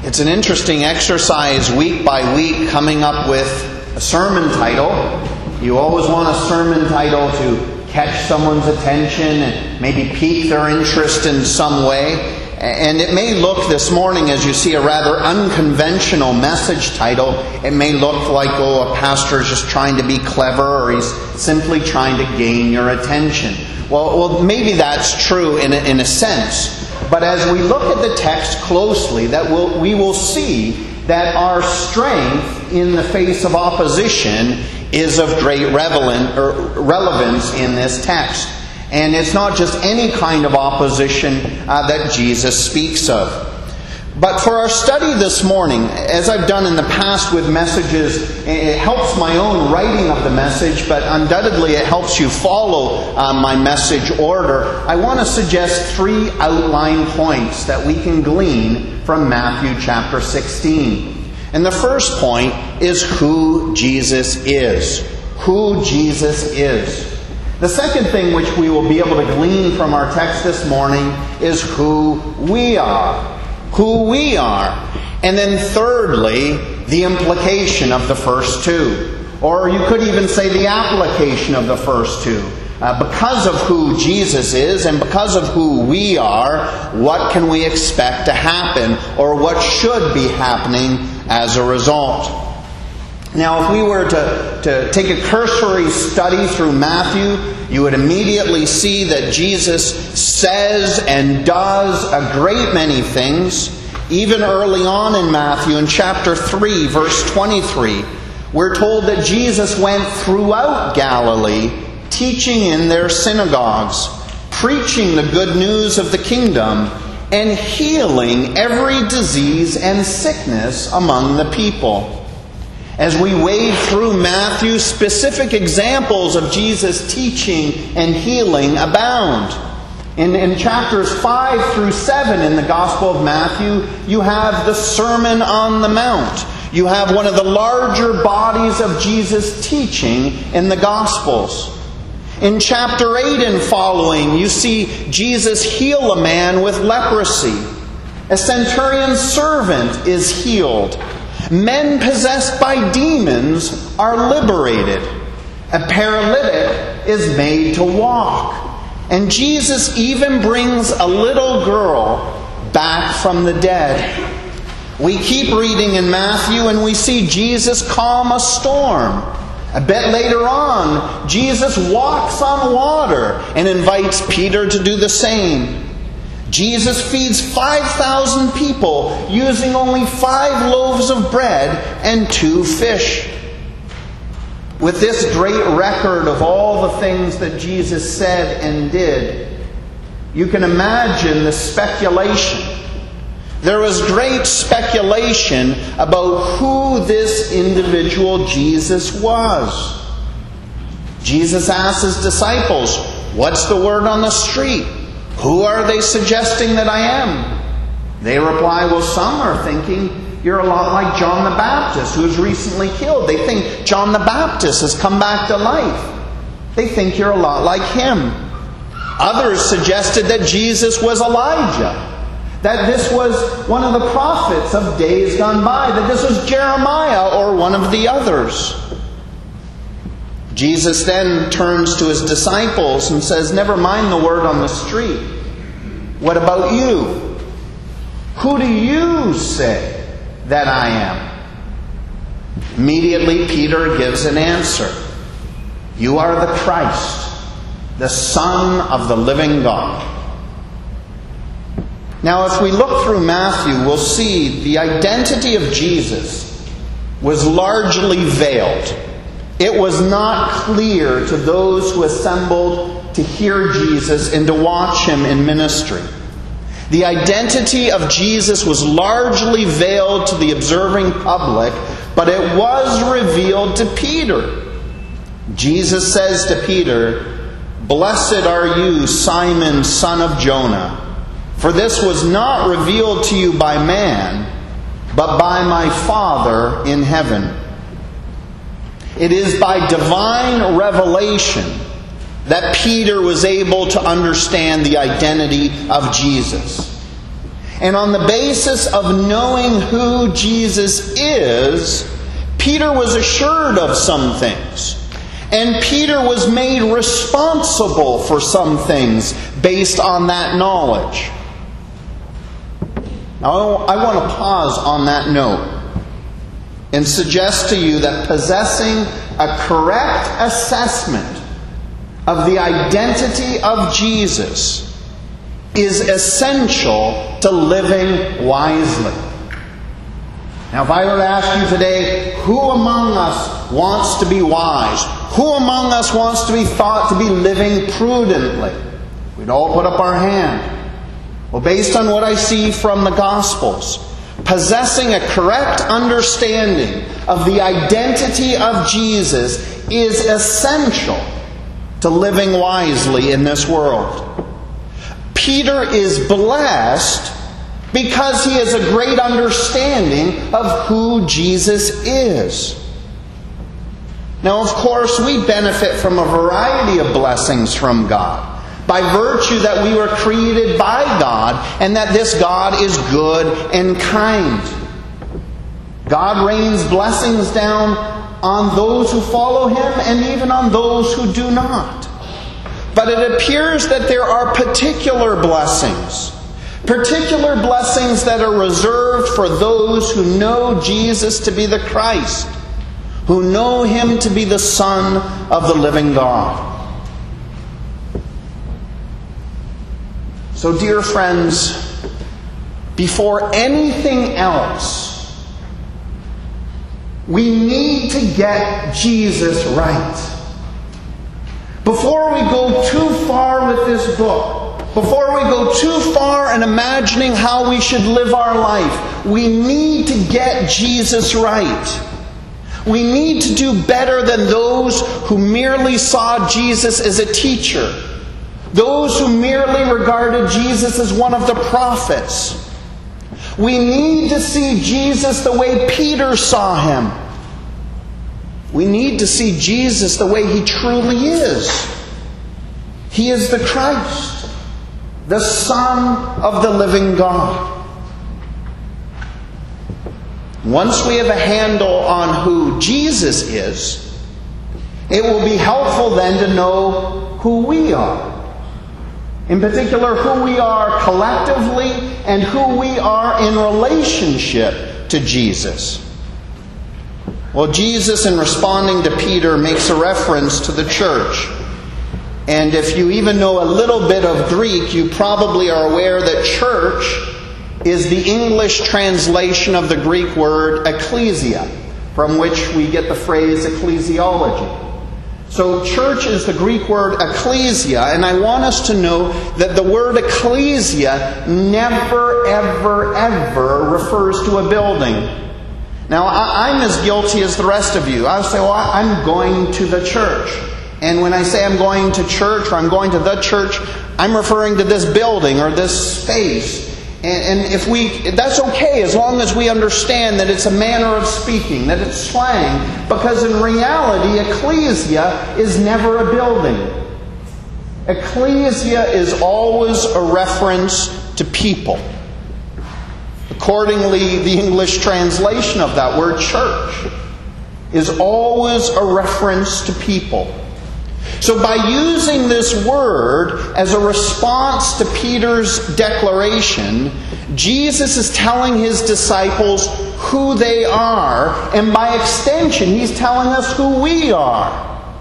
It's an interesting exercise week by week coming up with a sermon title. You always want a sermon title to catch someone's attention and maybe pique their interest in some way. And it may look this morning, as you see a rather unconventional message title, it may look like, a pastor is just trying to be clever, or he's simply trying to gain your attention. Well, maybe that's true in a sense. But as we look at the text closely, we will see that our strength in the face of opposition is of great relevance in this text. And it's not just any kind of opposition that Jesus speaks of. But for our study this morning, as I've done in the past with messages, it helps my own writing of the message, but undoubtedly it helps you follow my message order. I want to suggest 3 outline points that we can glean from Matthew chapter 16. And the first point is who Jesus is. Who Jesus is. The second thing which we will be able to glean from our text this morning is who we are. Who we are. And then thirdly, the implication of the first 2. Or you could even say the application of the first 2. Because of who Jesus is and because of who we are, what can we expect to happen? Or what should be happening as a result? Now, if we were to take a cursory study through Matthew, you would immediately see that Jesus says and does a great many things. Even early on in Matthew, in chapter 3, verse 23, we're told that Jesus went throughout Galilee, teaching in their synagogues, preaching the good news of the kingdom, and healing every disease and sickness among the people. As we wade through Matthew, specific examples of Jesus' teaching and healing abound. In chapters 5 through 7 in the Gospel of Matthew, you have the Sermon on the Mount. You have one of the larger bodies of Jesus' teaching in the Gospels. In chapter 8 and following, you see Jesus heal a man with leprosy. A centurion's servant is healed. Men possessed by demons are liberated. A paralytic is made to walk. And Jesus even brings a little girl back from the dead. We keep reading in Matthew and we see Jesus calm a storm. A bit later on, Jesus walks on water and invites Peter to do the same. Jesus feeds 5,000 people using only 5 loaves of bread and 2 fish. With this great record of all the things that Jesus said and did, you can imagine the speculation. There was great speculation about who this individual Jesus was. Jesus asked his disciples, "What's the word on the street? Who are they suggesting that I am?" They reply, "Well, some are thinking you're a lot like John the Baptist, who was recently killed. They think John the Baptist has come back to life. They think you're a lot like him." Others suggested that Jesus was Elijah, that this was one of the prophets of days gone by, that this was Jeremiah or one of the others. Jesus then turns to his disciples and says, "Never mind the word on the street. What about you? Who do you say that I am?" Immediately Peter gives an answer. "You are the Christ, the Son of the living God." Now, if we look through Matthew, we'll see the identity of Jesus was largely veiled. It was not clear to those who assembled to hear Jesus and to watch him in ministry. The identity of Jesus was largely veiled to the observing public, but it was revealed to Peter. Jesus says to Peter, "Blessed are you, Simon, son of Jonah, for this was not revealed to you by man, but by my Father in heaven." It is by divine revelation that Peter was able to understand the identity of Jesus. And on the basis of knowing who Jesus is, Peter was assured of some things. And Peter was made responsible for some things based on that knowledge. Now, I want to pause on that note and suggest to you that possessing a correct assessment of the identity of Jesus is essential to living wisely. Now, if I were to ask you today, who among us wants to be wise? Who among us wants to be thought to be living prudently? We'd all put up our hand. Well, based on what I see from the Gospels, possessing a correct understanding of the identity of Jesus is essential to living wisely in this world. Peter is blessed because he has a great understanding of who Jesus is. Now, of course, we benefit from a variety of blessings from God, by virtue that we were created by God and that this God is good and kind. God rains blessings down on those who follow Him and even on those who do not. But it appears that there are particular blessings that are reserved for those who know Jesus to be the Christ, who know Him to be the Son of the living God. So, dear friends, before anything else, we need to get Jesus right. Before we go too far with this book, before we go too far in imagining how we should live our life, we need to get Jesus right. We need to do better than those who merely saw Jesus as a teacher, those who merely regarded Jesus as one of the prophets. We need to see Jesus the way Peter saw Him. We need to see Jesus the way He truly is. He is the Christ, the Son of the living God. Once we have a handle on who Jesus is, it will be helpful then to know who we are. In particular, who we are collectively and who we are in relationship to Jesus. Well, Jesus, in responding to Peter, makes a reference to the church. And if you even know a little bit of Greek, you probably are aware that church is the English translation of the Greek word ecclesia, from which we get the phrase ecclesiology. So church is the Greek word ecclesia, and I want us to know that the word ecclesia never, ever, ever refers to a building. Now, I'm as guilty as the rest of you. I'll say, well, I'm going to the church. And when I say I'm going to church or I'm going to the church, I'm referring to this building or this space. And that's okay as long as we understand that it's a manner of speaking, that it's slang. Because in reality, ecclesia is never a building. Ecclesia is always a reference to people. Accordingly, the English translation of that word, church, is always a reference to people. So by using this word as a response to Peter's declaration, Jesus is telling His disciples who they are, and by extension, He's telling us who we are.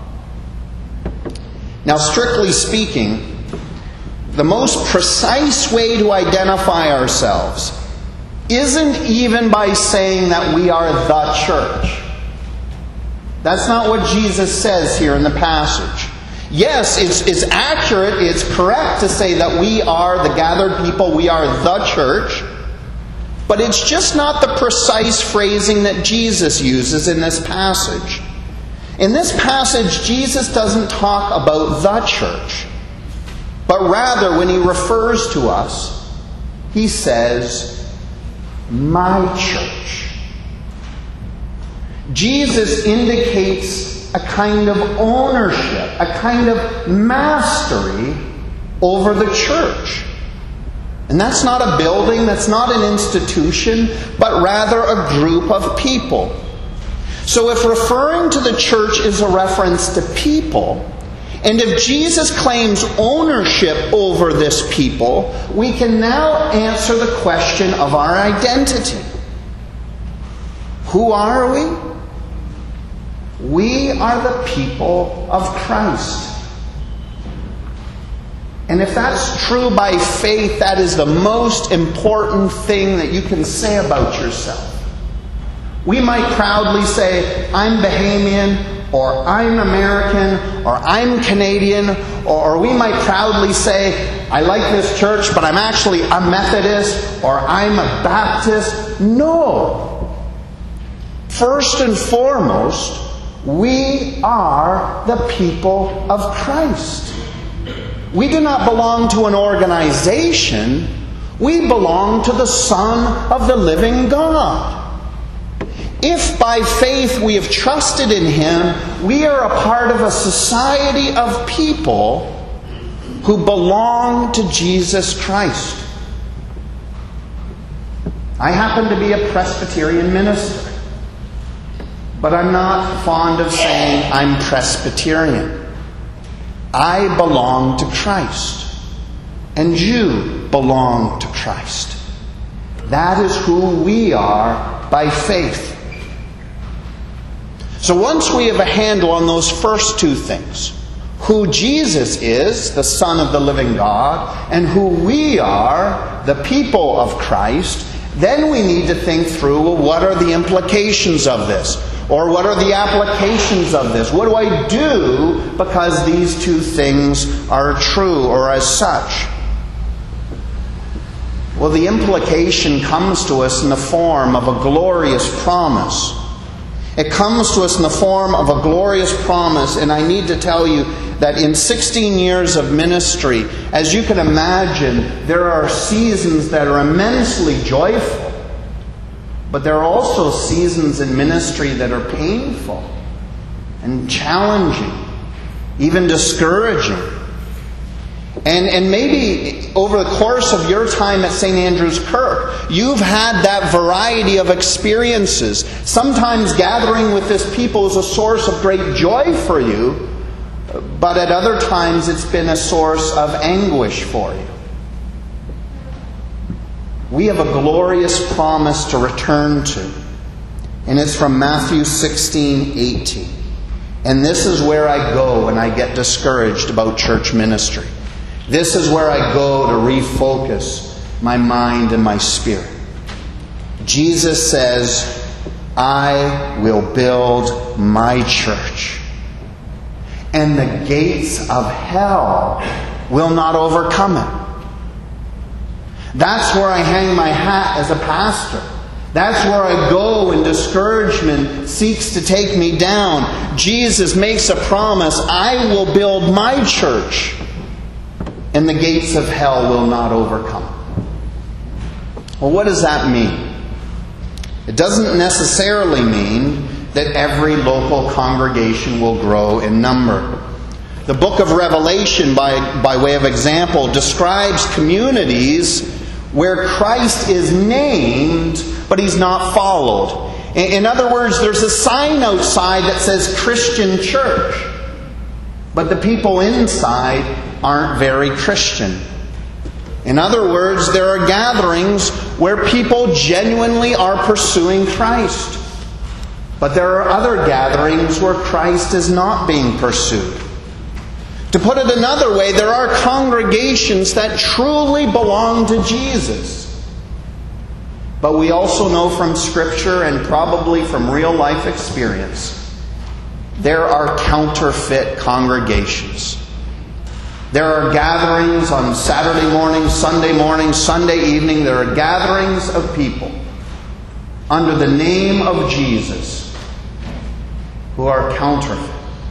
Now, strictly speaking, the most precise way to identify ourselves isn't even by saying that we are the church. That's not what Jesus says here in the passage. Yes, it's accurate, it's correct to say that we are the gathered people, we are the church, but it's just not the precise phrasing that Jesus uses in this passage. In this passage, Jesus doesn't talk about the church, but rather when He refers to us, He says, my church. Jesus indicates a kind of ownership, a kind of mastery over the church. And that's not a building, that's not an institution, but rather a group of people. So if referring to the church is a reference to people, and if Jesus claims ownership over this people, we can now answer the question of our identity. Who are we? We are the people of Christ. And if that's true by faith, that is the most important thing that you can say about yourself. We might proudly say, I'm Bahamian, or I'm American, or I'm Canadian, or we might proudly say, I like this church, but I'm actually a Methodist, or I'm a Baptist. No. First and foremost, we are the people of Christ. We do not belong to an organization. We belong to the Son of the living God. If by faith we have trusted in Him, we are a part of a society of people who belong to Jesus Christ. I happen to be a Presbyterian minister, but I'm not fond of saying I'm Presbyterian. I belong to Christ, and you belong to Christ. That is who we are by faith. So once we have a handle on those first two things, who Jesus is, the Son of the living God, and who we are, the people of Christ, then we need to think through, well, what are the implications of this? Or what are the applications of this? What do I do because these two things are true or as such? Well, the implication comes to us in the form of a glorious promise. It comes to us in the form of a glorious promise, and I need to tell you that in 16 years of ministry, as you can imagine, there are seasons that are immensely joyful. But there are also seasons in ministry that are painful and challenging, even discouraging. And maybe over the course of your time at St. Andrew's Kirk, you've had that variety of experiences. Sometimes gathering with this people is a source of great joy for you, but at other times it's been a source of anguish for you. We have a glorious promise to return to. And it's from Matthew 16:18. And this is where I go when I get discouraged about church ministry. This is where I go to refocus my mind and my spirit. Jesus says, I will build my church, and the gates of hell will not overcome it. That's where I hang my hat as a pastor. That's where I go when discouragement seeks to take me down. Jesus makes a promise, I will build my church, and the gates of hell will not overcome it. Well, what does that mean? It doesn't necessarily mean that every local congregation will grow in number. The book of Revelation, by way of example, describes communities where Christ is named, but He's not followed. In other words, there's a sign outside that says Christian church, but the people inside aren't very Christian. In other words, there are gatherings where people genuinely are pursuing Christ, but there are other gatherings where Christ is not being pursued. To put it another way, there are congregations that truly belong to Jesus. But we also know from Scripture and probably from real life experience, there are counterfeit congregations. There are gatherings on Saturday morning, Sunday evening. There are gatherings of people under the name of Jesus who are counterfeit.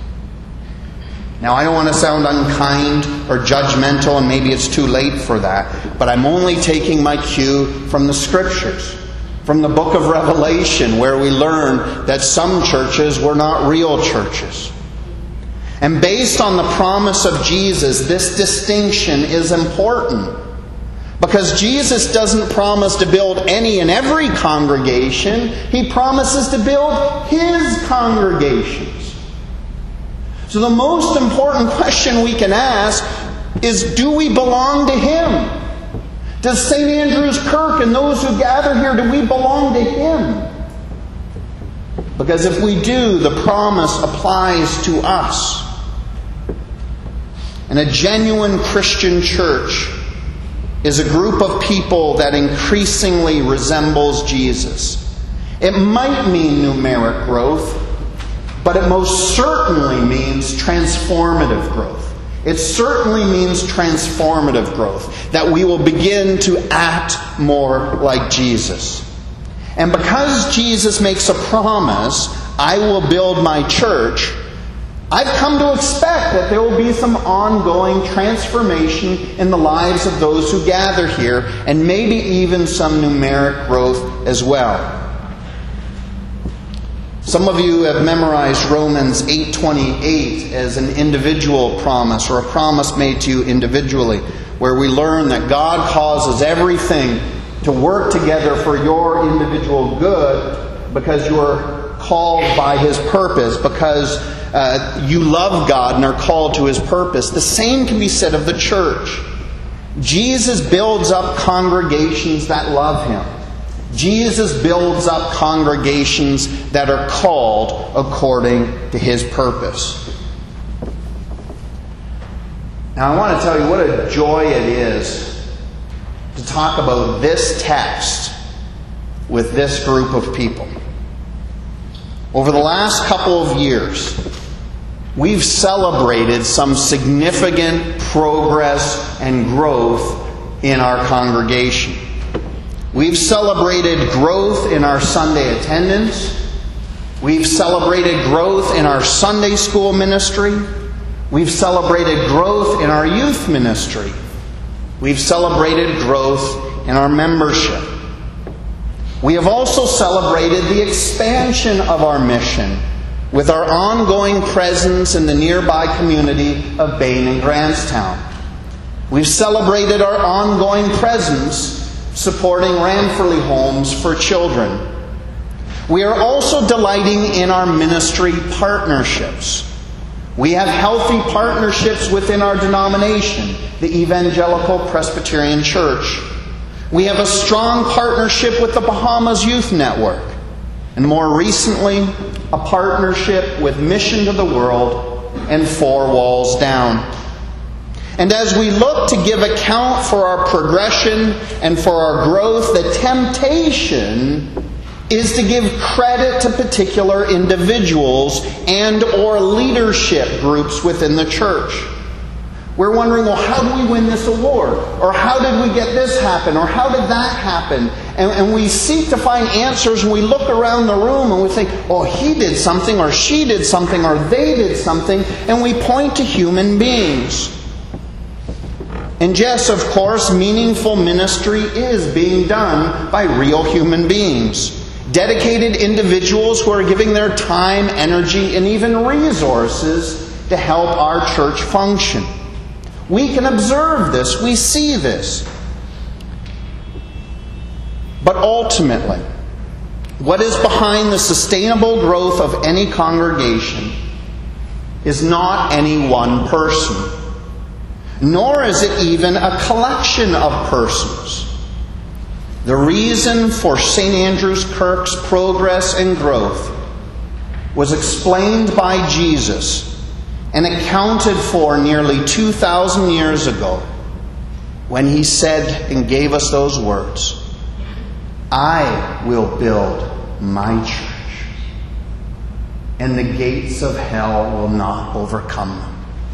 Now, I don't want to sound unkind or judgmental, and maybe it's too late for that, but I'm only taking my cue from the Scriptures, from the book of Revelation, where we learn that some churches were not real churches. And based on the promise of Jesus, this distinction is important. Because Jesus doesn't promise to build any and every congregation. He promises to build His congregations. So the most important question we can ask is, do we belong to Him? Does St. Andrew's Kirk and those who gather here, do we belong to Him? Because if we do, the promise applies to us. And a genuine Christian church is a group of people that increasingly resembles Jesus. It might mean numeric growth, but it most certainly means transformative growth. It certainly means transformative growth, that we will begin to act more like Jesus. And because Jesus makes a promise, I will build my church, I've come to expect that there will be some ongoing transformation in the lives of those who gather here, and maybe even some numeric growth as well. Some of you have memorized Romans 8:28 as an individual promise, or a promise made to you individually, where we learn that God causes everything to work together for your individual good because you are called by His purpose, because you love God and are called to His purpose. The same can be said of the church. Jesus builds up congregations that love Him. Jesus builds up congregations that are called according to His purpose. Now I want to tell you what a joy it is to talk about this text with this group of people. Over the last couple of years, we've celebrated some significant progress and growth in our congregation. We've celebrated growth in our Sunday attendance. We've celebrated growth in our Sunday school ministry. We've celebrated growth in our youth ministry. We've celebrated growth in our membership. We have also celebrated the expansion of our mission with our ongoing presence in the nearby community of Bain and Grantstown. We've celebrated our ongoing presence supporting Ranfurly Homes for Children. We are also delighting in our ministry partnerships. We have healthy partnerships within our denomination, the Evangelical Presbyterian Church. We have a strong partnership with the Bahamas Youth Network, and more recently, a partnership with Mission to the World and Four Walls Down. And as we look to give account for our progression and for our growth, the temptation is to give credit to particular individuals and or leadership groups within the church. We're wondering, well, how do we win this award? Or how did we get this happen? Or how did that happen? And we seek to find answers, and we look around the room and we think, oh, he did something, or she did something, or they did something, and we point to human beings. And yes, of course, meaningful ministry is being done by real human beings. Dedicated individuals who are giving their time, energy, and even resources to help our church function. We can observe this. We see this. But ultimately, what is behind the sustainable growth of any congregation is not any one person. Nor is it even a collection of persons. The reason for St. Andrew's Kirk's progress and growth was explained by Jesus and accounted for nearly 2,000 years ago when He said and gave us those words, I will build my church, and the gates of hell will not overcome them.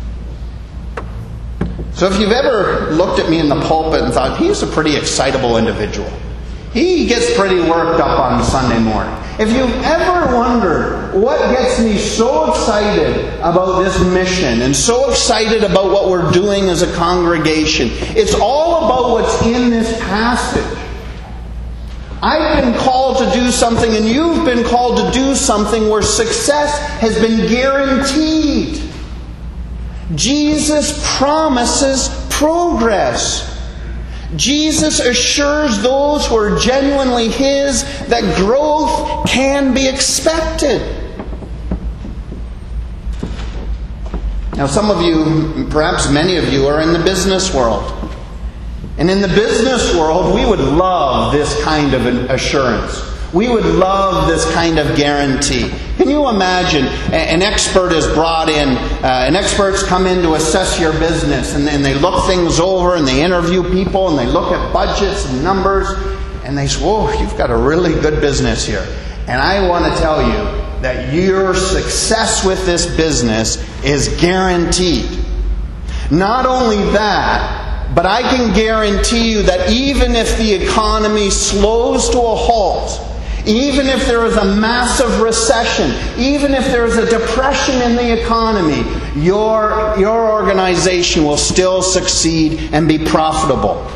So if you've ever looked at me in the pulpit and thought, he's a pretty excitable individual, he gets pretty worked up on Sunday morning. If you've ever wondered what gets me so excited about this mission and so excited about what we're doing as a congregation, it's all about what's in this passage. I've been called to do something, and you've been called to do something where success has been guaranteed. Jesus promises progress. Jesus assures those who are genuinely His that growth can be expected. Now, some of you, perhaps many of you, are in the business world. And in the business world, we would love this kind of an assurance. We would love this kind of guarantee. Can you imagine an expert is brought in, and experts come in to assess your business, and they look things over, and they interview people, and they look at budgets and numbers, and they say, whoa, you've got a really good business here. And I want to tell you that your success with this business is guaranteed. Not only that, but I can guarantee you that even if the economy slows to a halt, even if there is a massive recession, even if there is a depression in the economy, your organization will still succeed and be profitable.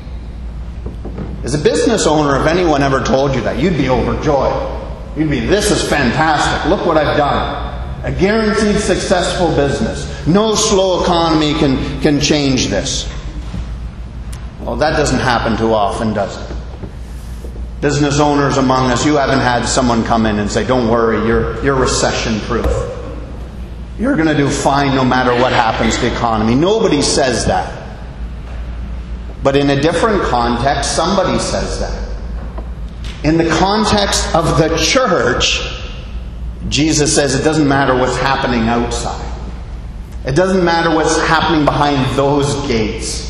As a business owner, if anyone ever told you that, you'd be overjoyed. You'd be, this is fantastic. Look what I've done. A guaranteed successful business. No slow economy can change this. Well, that doesn't happen too often, does it? Business owners among us, you haven't had someone come in and say, don't worry, you're recession-proof. You're going to do fine no matter what happens to the economy. Nobody says that. But in a different context, somebody says that. In the context of the church, Jesus says it doesn't matter what's happening outside. It doesn't matter what's happening behind those gates.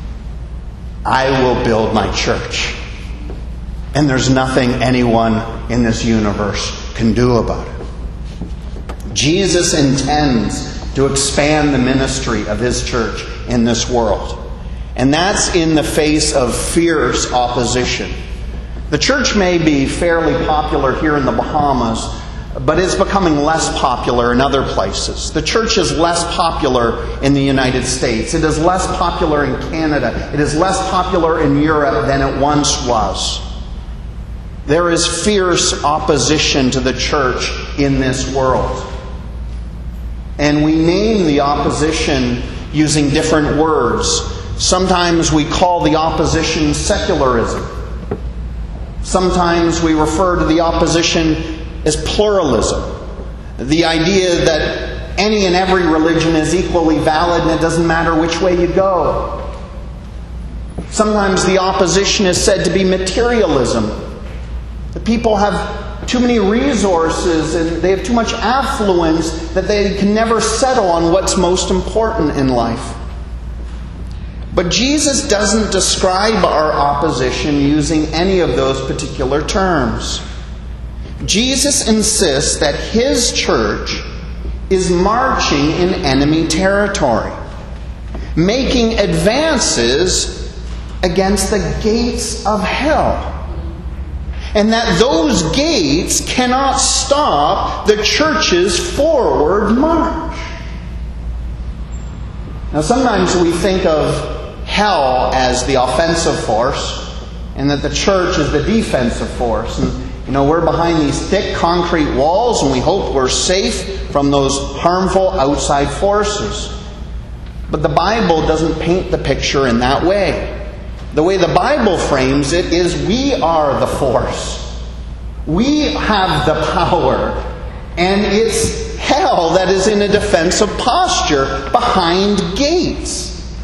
I will build my church. And there's nothing anyone in this universe can do about it. Jesus intends to expand the ministry of His church in this world. And that's in the face of fierce opposition. The church may be fairly popular here in the Bahamas, but it's becoming less popular in other places. The church is less popular in the United States. It is less popular in Canada. It is less popular in Europe than it once was. There is fierce opposition to the church in this world. And we name the opposition using different words. Sometimes we call the opposition secularism. Sometimes we refer to the opposition as pluralism. The idea that any and every religion is equally valid and it doesn't matter which way you go. Sometimes the opposition is said to be materialism. The people have too many resources and they have too much affluence that they can never settle on what's most important in life. But Jesus doesn't describe our opposition using any of those particular terms. Jesus insists that His church is marching in enemy territory, making advances against the gates of hell. And that those gates cannot stop the church's forward march. Now, sometimes we think of hell as the offensive force, and that the church is the defensive force. And, we're behind these thick concrete walls, and we hope we're safe from those harmful outside forces. But the Bible doesn't paint the picture in that way. The way the Bible frames it is we are the force. We have the power. And it's hell that is in a defensive posture behind gates.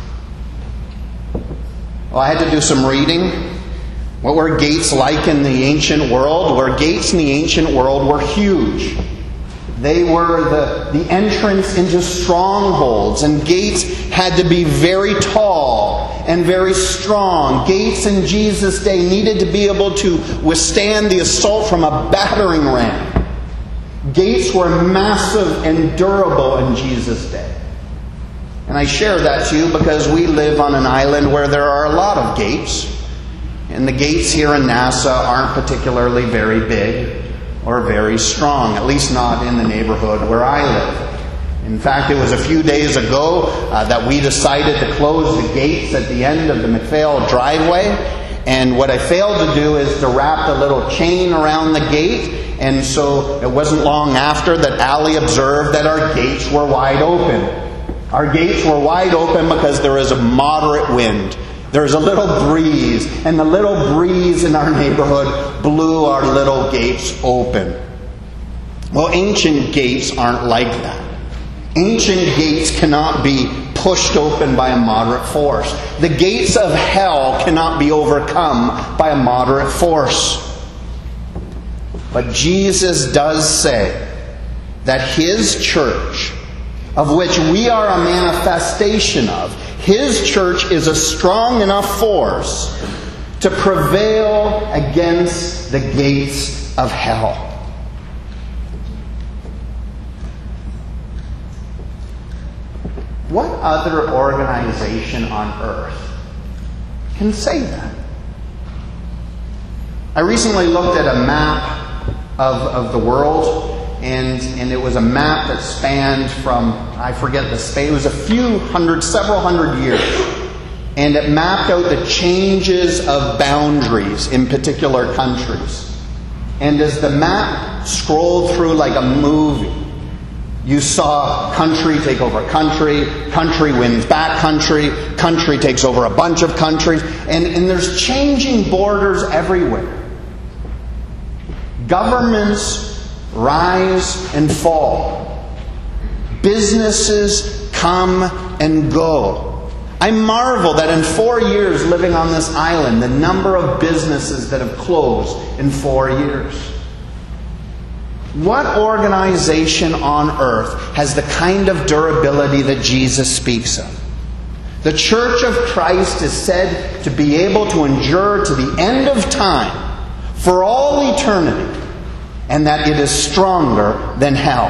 Well, I had to do some reading. What were gates like in the ancient world? Where gates in the ancient world were huge. They were the entrance into strongholds, and gates had to be very tall and very strong. Gates in Jesus' day needed to be able to withstand the assault from a battering ram. Gates were massive and durable in Jesus' day. And I share that to you because we live on an island where there are a lot of gates. And the gates here in Nassau aren't particularly very big or very strong, at least not in the neighborhood where I live. In fact, it was a few days ago that we decided to close the gates at the end of the McPhail driveway. And what I failed to do is to wrap the little chain around the gate. And so it wasn't long after that Allie observed that our gates were wide open. Our gates were wide open because there was a moderate wind. There's a little breeze, and the little breeze in our neighborhood blew our little gates open. Well, ancient gates aren't like that. Ancient gates cannot be pushed open by a moderate force. The gates of hell cannot be overcome by a moderate force. But Jesus does say that His church, of which we are a manifestation of, His church is a strong enough force to prevail against the gates of hell. What other organization on earth can say that? I recently looked at a map of the world, and it was a map that spanned from, I forget the space, it was several hundred years. And it mapped out the changes of boundaries in particular countries. And as the map scrolled through like a movie, you saw country take over country, country wins back country, country takes over a bunch of countries, and there's changing borders everywhere. Governments rise and fall. Businesses come and go. I marvel that in 4 years living on this island, the number of businesses that have closed in 4 years. What organization on earth has the kind of durability that Jesus speaks of? The Church of Christ is said to be able to endure to the end of time, for all eternity, and that it is stronger than hell.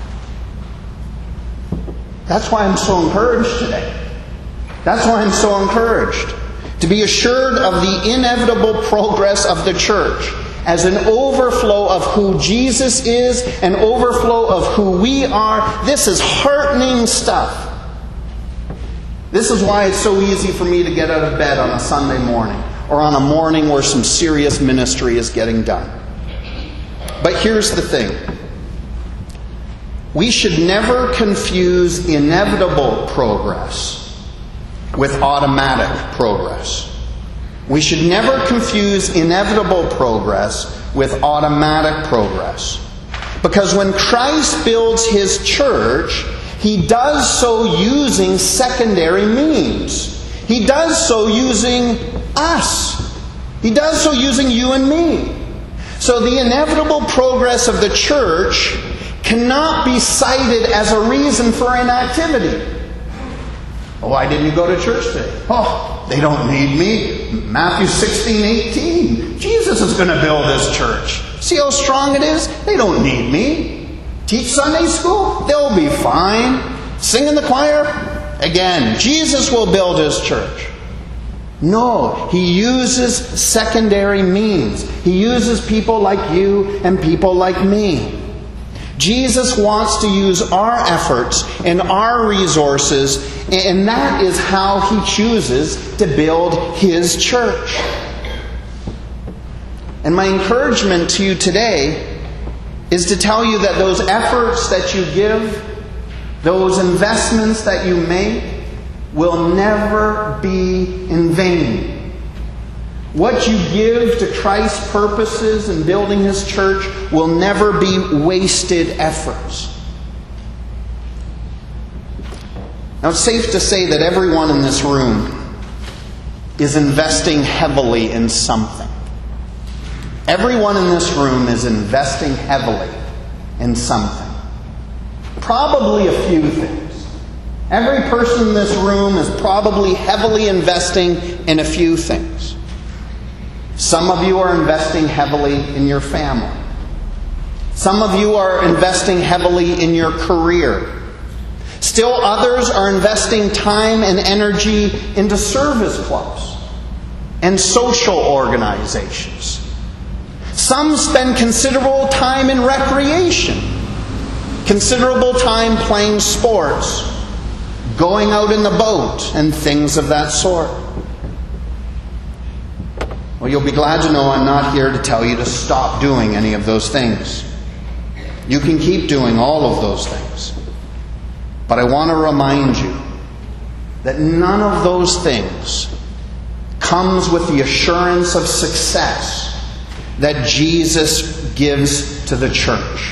That's why I'm so encouraged today. That's why I'm so encouraged to be assured of the inevitable progress of the church as an overflow of who Jesus is, an overflow of who we are. This is heartening stuff. This is why it's so easy for me to get out of bed on a Sunday morning, or on a morning where some serious ministry is getting done. But here's the thing. We should never confuse inevitable progress with automatic progress. We should never confuse inevitable progress with automatic progress. Because when Christ builds His church, He does so using secondary means. He does so using us. He does so using you and me. So the inevitable progress of the church cannot be cited as a reason for inactivity. Oh, why didn't you go to church today? Oh, they don't need me. Matthew 16:18. Jesus is going to build His church. See how strong it is? They don't need me. Teach Sunday school? They'll be fine. Sing in the choir? Again, Jesus will build His church. No, He uses secondary means. He uses people like you and people like me. Jesus wants to use our efforts and our resources, and that is how He chooses to build His church. And my encouragement to you today is to tell you that those efforts that you give, those investments that you make, will never be in vain. What you give to Christ's purposes in building His church will never be wasted efforts. Now, it's safe to say that everyone in this room is investing heavily in something. Everyone in this room is investing heavily in something. Probably a few things. Every person in this room is probably heavily investing in a few things. Some of you are investing heavily in your family. Some of you are investing heavily in your career. Still others are investing time and energy into service clubs and social organizations. Some spend considerable time in recreation, considerable time playing sports, going out in the boat, and things of that sort. Well, you'll be glad to know I'm not here to tell you to stop doing any of those things. You can keep doing all of those things. But I want to remind you that none of those things comes with the assurance of success that Jesus gives to the church.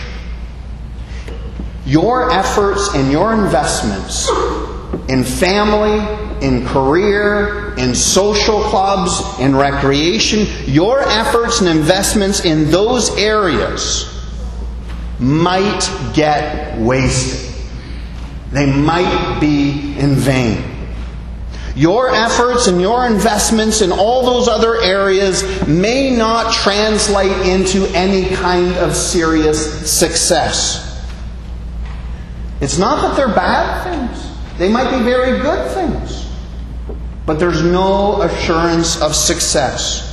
Your efforts and your investments in family, in career, in social clubs, in recreation, your efforts and investments in those areas might get wasted. They might be in vain. Your efforts and your investments in all those other areas may not translate into any kind of serious success. It's not that they're bad things. They might be very good things. But there's no assurance of success.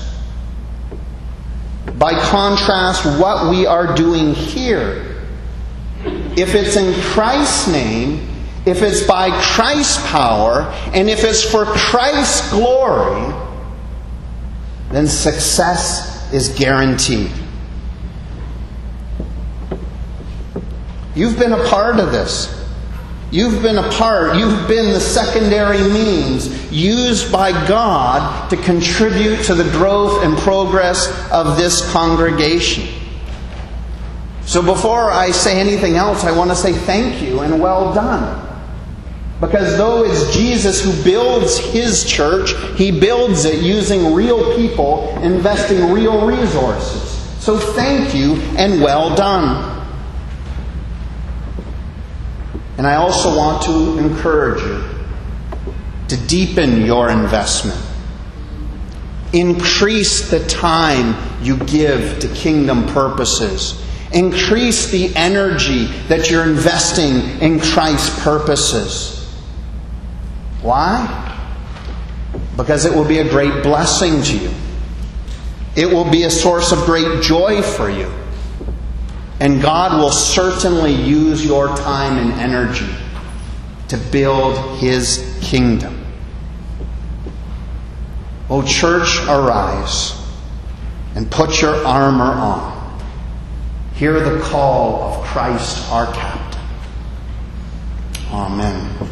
By contrast, what we are doing here, if it's in Christ's name, if it's by Christ's power, and if it's for Christ's glory, then success is guaranteed. You've been a part of this. You've been the secondary means used by God to contribute to the growth and progress of this congregation. So before I say anything else, I want to say thank you and well done. Because though it's Jesus who builds His church, He builds it using real people, investing real resources. So thank you and well done. And I also want to encourage you to deepen your investment. Increase the time you give to kingdom purposes. Increase the energy that you're investing in Christ's purposes. Why? Because it will be a great blessing to you. It will be a source of great joy for you. And God will certainly use your time and energy to build His kingdom. O church, arise and put your armor on. Hear the call of Christ our captain. Amen.